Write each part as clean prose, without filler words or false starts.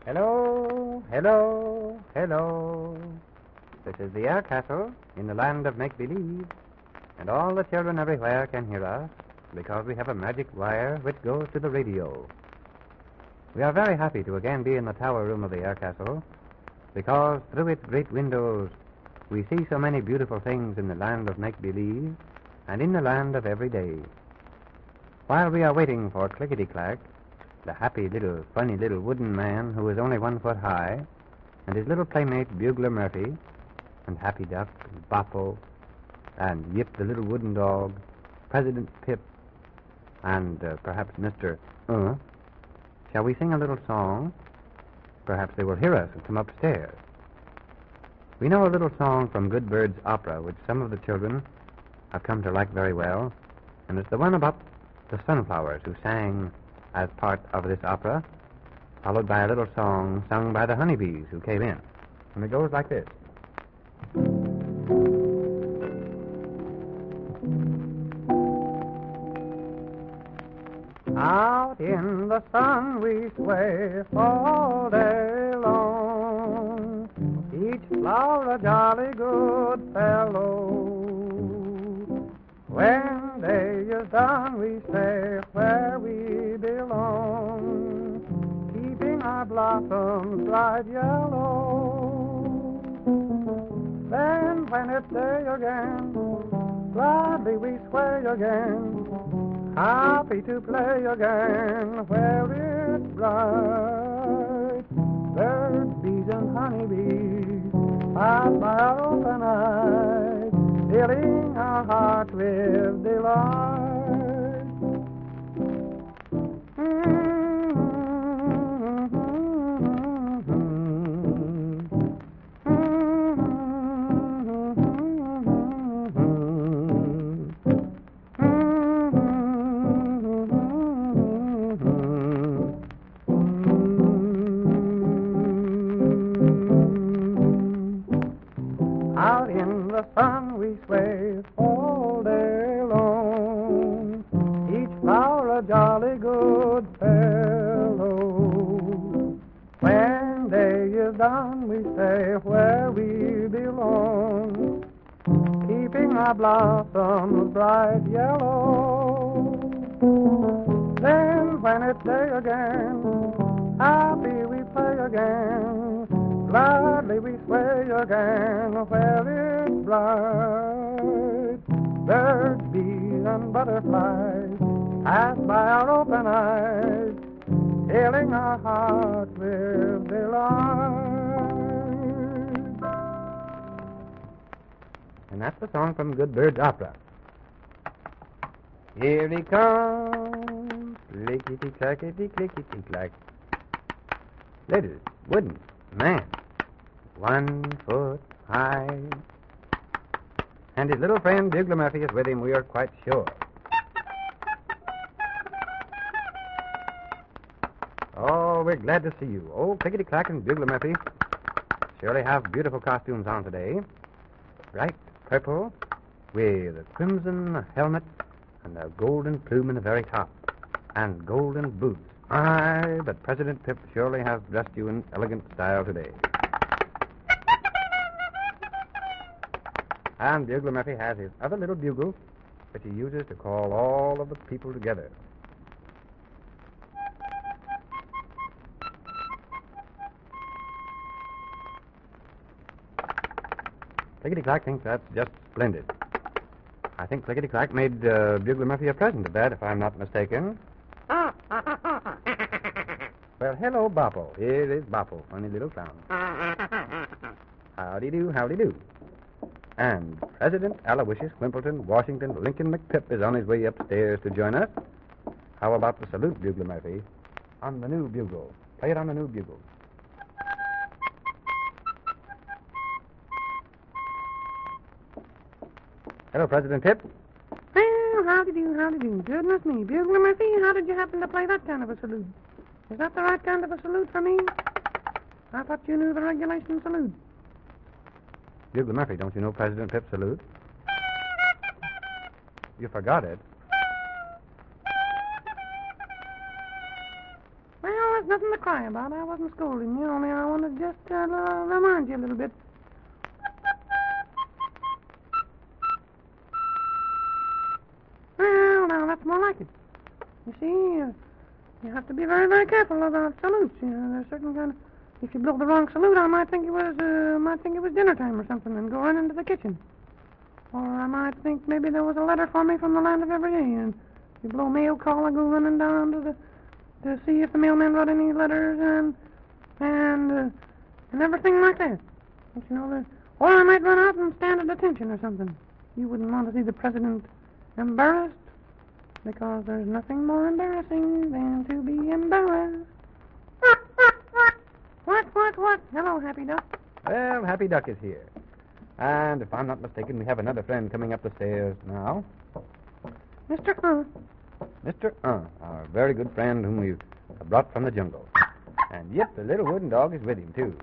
Hello, hello, hello. This is the Air Castle in the land of make-believe, and all the children everywhere can hear us because we have a magic wire which goes to the radio. We are very happy to again be in the tower room of the Air Castle because through its great windows we see so many beautiful things in the land of make-believe and in the land of every day. While we are waiting for Clickety-Clack, the happy little, funny little wooden man who is only 1 foot high, and his little playmate Bugler Murphy, and Happy Duck, and Boppo, and Yip the little wooden dog, President Pip, and perhaps Mr. Shall we sing a little song? Perhaps they will hear us and come upstairs. We know a little song from Good Bird's opera, which some of the children have come to like very well, and it's the one about the sunflowers who sang as part of this opera, followed by a little song sung by the honeybees who came in. And it goes like this. Out in the sun we sway all day long, each flower a jolly good fellow. When day is done we stay where we belong, keeping our blossoms bright yellow. Then when it's day again, gladly we sway again, happy to play again where it's bright. Birds, bees, and honeybees pass by our open eyes, filling our heart with delight. Out in the sun we sway all day long, each flower a jolly good fellow. When day is done we stay where we belong, keeping our blossoms bright yellow. Then when it's day again, happy we play again, gladly we sway again where it's bright. Birds, bees, and butterflies pass by our open eyes, filling our hearts with delight. And that's the song from Good Bird's opera. Here he comes, clickety-clackety-clickety-clack. Little wooden man, 1 foot high. And his little friend Bugler Murphy is with him, we are quite sure. Oh, we're glad to see you. Oh, Clickety-Clack and Bugler Murphy surely have beautiful costumes on today. Bright purple with a crimson helmet and a golden plume in the very top, and golden boots. Aye, but President Pip surely has dressed you in elegant style today. And Bugler Murphy has his other little bugle, which he uses to call all of the people together. Clickety-Clack thinks that's just splendid. I think Clickety-Clack made Bugler Murphy a present of that, if I'm not mistaken. Well, hello, Boppo. Here is Boppo, funny little clown. Howdy-do, howdy-do. And President Aloysius Quimpleton Washington Lincoln McPip is on his way upstairs to join us. How about the salute, Bugler Murphy? On the new bugle. Play it on the new bugle. Hello, President Pip. Well, howdy-do. Goodness me, Bugler Murphy, how did you happen to play that kind of a salute? Is that the right kind of a salute for me? I thought you knew the regulation salute. Bugler Murphy, don't you know President Pip's salute? You forgot it. Well, there's nothing the cry about. I wasn't scolding you, only I wanted just to remind you a little bit. Well, now, that's more like it. You see, you have to be very, very careful about salutes. You know, there's certain kind of... If you blow the wrong salute, I might think it was dinner time or something and go right into the kitchen. Or I might think maybe there was a letter for me from the land of every day, and you blow mail call, I go running down to see if the mailman wrote any letters and everything like that. Don't you know, or I might run out and stand at attention or something. You wouldn't want to see the president embarrassed, because there's nothing more embarrassing than to be embarrassed. What? Hello, Happy Duck. Well, Happy Duck is here. And if I'm not mistaken, we have another friend coming up the stairs now. Mr. Mr. Our very good friend whom we've brought from the jungle. And yep, the little wooden dog is with him, too.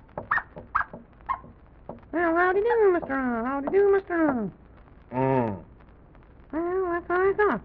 Well, howdy do, Mr. Howdy do, Mr. Well, that's what I thought.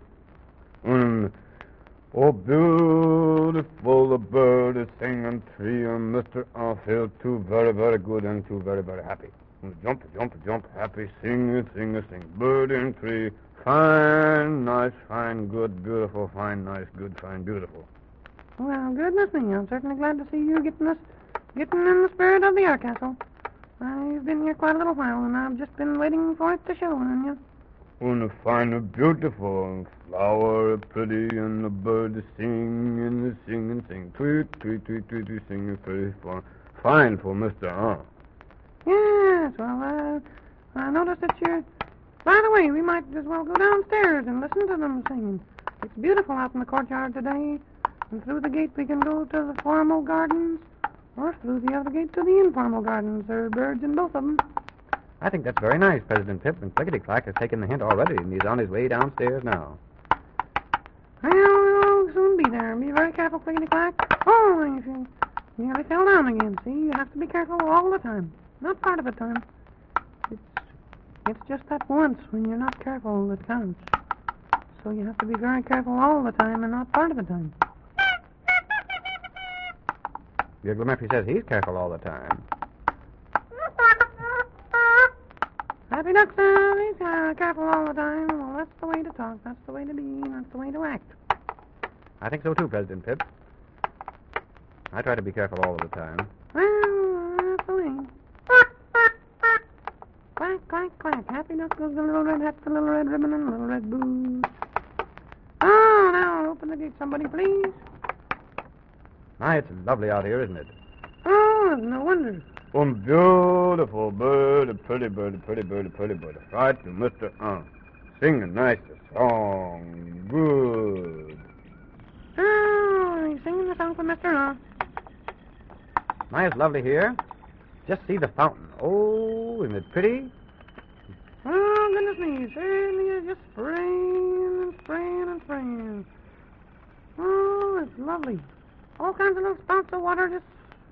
Oh, beautiful the bird is singing tree, and Mr. I feel too very, very good and too very, very happy. Jump, happy, sing, bird in tree, fine, nice, fine, good, beautiful, fine, nice, good, fine, beautiful. Well, goodness me, I'm certainly glad to see you getting in the spirit of the air castle. I've been here quite a little while, and I've just been waiting for it to show on you. And fine, beautiful, flower pretty, and the bird sing and sing, tweet, sing, pretty fine for Mr. Yes, well, I noticed that you're... By the way, we might as well go downstairs and listen to them singing. It's beautiful out in the courtyard today, and through the gate we can go to the formal gardens, or through the other gate to the informal gardens. There are birds in both of them. I think that's very nice, President Pip, and Clickety-Clack has taken the hint already, and he's on his way downstairs now. Well, we'll soon be there. Be very careful, Clickety-Clack. Oh, you nearly fell down again. See, you have to be careful all the time. Not part of the time. It's just that once when you're not careful that counts. So you have to be very careful all the time and not part of the time. Bugler Murphy says he's careful all the time. Happy Duck says he's careful all the time. Well, that's the way to talk. That's the way to be. That's the way to act. I think so too, President Pip. I try to be careful all of the time. Well, that's the way. Quack, quack, quack. Happy Duck goes the little red hat, the little red ribbon, and the little red boots. Oh, now open the gate, somebody, please. My, it's lovely out here, isn't it? Oh, no wonder. Beautiful bird, a pretty bird, a pretty bird, a pretty bird. Right to Mr. Sing a nice song. Good. Oh, he's singing the song for Mr. My, it's lovely here. Just see the fountain. Oh, isn't it pretty? Oh, goodness me. It certainly is just spraying and spraying and spraying. Oh, it's lovely. All kinds of little spouts of water just...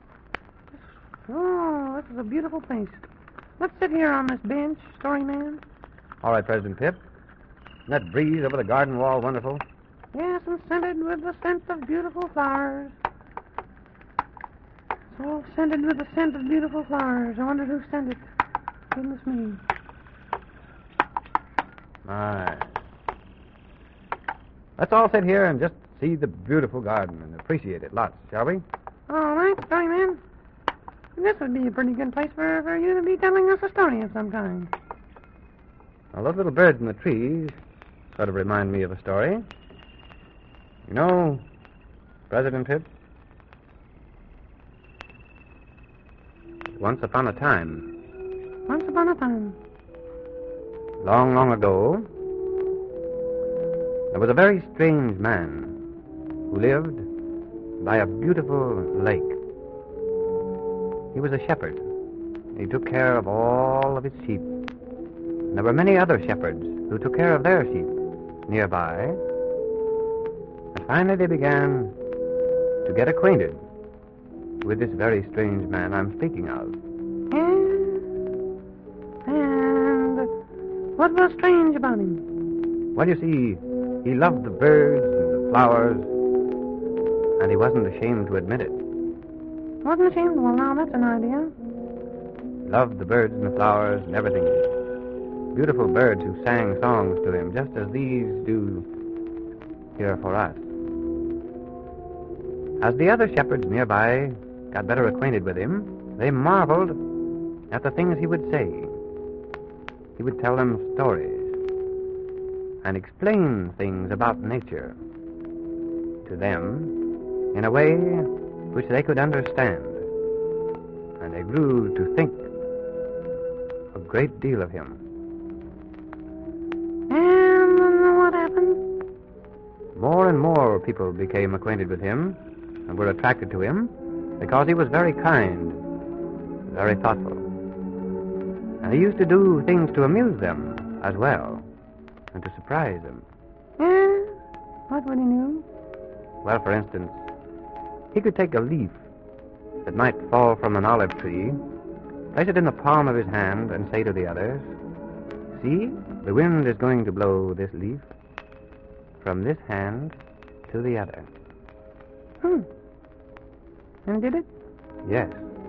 Oh, this is a beautiful place. Let's sit here on this bench, Story Man. All right, President Pip. Isn't that breeze over the garden wall wonderful? Yes, and scented with the scent of beautiful flowers. It's all scented with the scent of beautiful flowers. I wonder who sent it. Goodness me. My. Let's all sit here and just see the beautiful garden and appreciate it lots, shall we? All right, Story Man. This would be a pretty good place for you to be telling us a story of some kind. Well, those little birds in the trees sort of remind me of a story. You know, President Pip, once upon a time, long, long ago, there was a very strange man who lived by a beautiful lake. He was a shepherd. He took care of all of his sheep. And there were many other shepherds who took care of their sheep nearby. And finally they began to get acquainted with this very strange man I'm speaking of. And what was strange about him? Well, you see, he loved the birds and the flowers, and he wasn't ashamed to admit it. Wasn't ashamed. Well, now that's an idea. Loved the birds and the flowers and everything. Beautiful birds who sang songs to him, just as these do here for us. As the other shepherds nearby got better acquainted with him, they marveled at the things he would say. He would tell them stories and explain things about nature to them in a way which they could understand. And they grew to think a great deal of him. And then what happened? More and more people became acquainted with him and were attracted to him because he was very kind, very thoughtful. And he used to do things to amuse them as well and to surprise them. Yeah? What would he do? Well, for instance, he could take a leaf that might fall from an olive tree, place it in the palm of his hand, and say to the others, "See, the wind is going to blow this leaf from this hand to the other." And did it? Yes.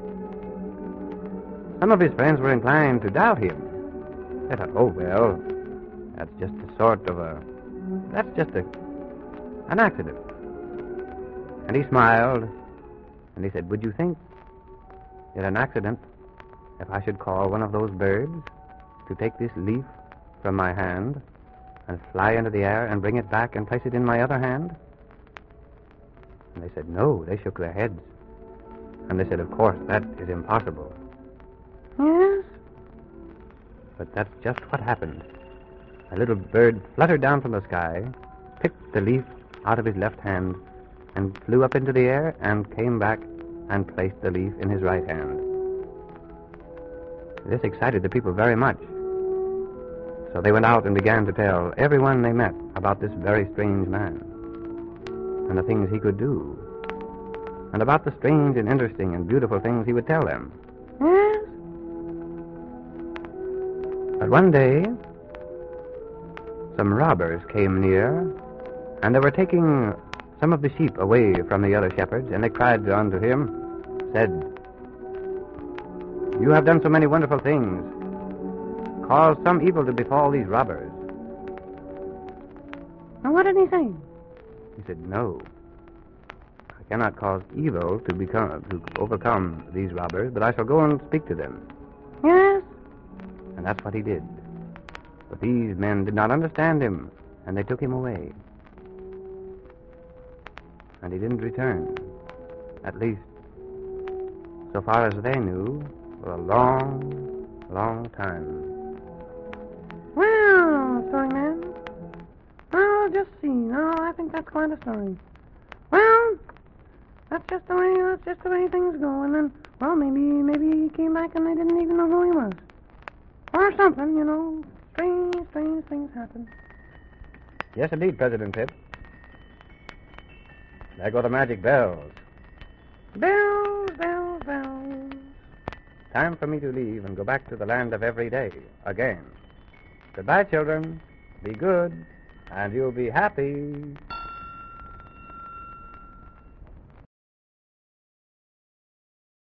Some of his friends were inclined to doubt him. They thought, "Oh, well, that's just an accident." And he smiled, and he said, "Would you think it an accident if I should call one of those birds to take this leaf from my hand and fly into the air and bring it back and place it in my other hand?" And they said, "No." They shook their heads. And they said, "Of course, that is impossible." Yes? But that's just what happened. A little bird fluttered down from the sky, picked the leaf out of his left hand, and flew up into the air and came back and placed the leaf in his right hand. This excited the people very much. So they went out and began to tell everyone they met about this very strange man and the things he could do, and about the strange and interesting and beautiful things he would tell them. Yes? But one day, some robbers came near, and they were taking some of the sheep away from the other shepherds, and they cried unto him, said, "You have done so many wonderful things. Cause some evil to befall these robbers." And what did he say? He said, "No, I cannot cause evil to overcome these robbers, but I shall go and speak to them." Yes? And that's what he did. But these men did not understand him, and they took him away. And he didn't return, at least, so far as they knew, for a long, long time. Well, story man. Well, just see. No, I think that's quite a story. Well, that's just the way things go. And then, well, maybe he came back and they didn't even know who he was. Or something, you know. Strange things happen. Yes, indeed, President Pip. There go the magic bells. Bells, bells, bells. Time for me to leave and go back to the land of every day again. Goodbye, children. Be good, and you'll be happy.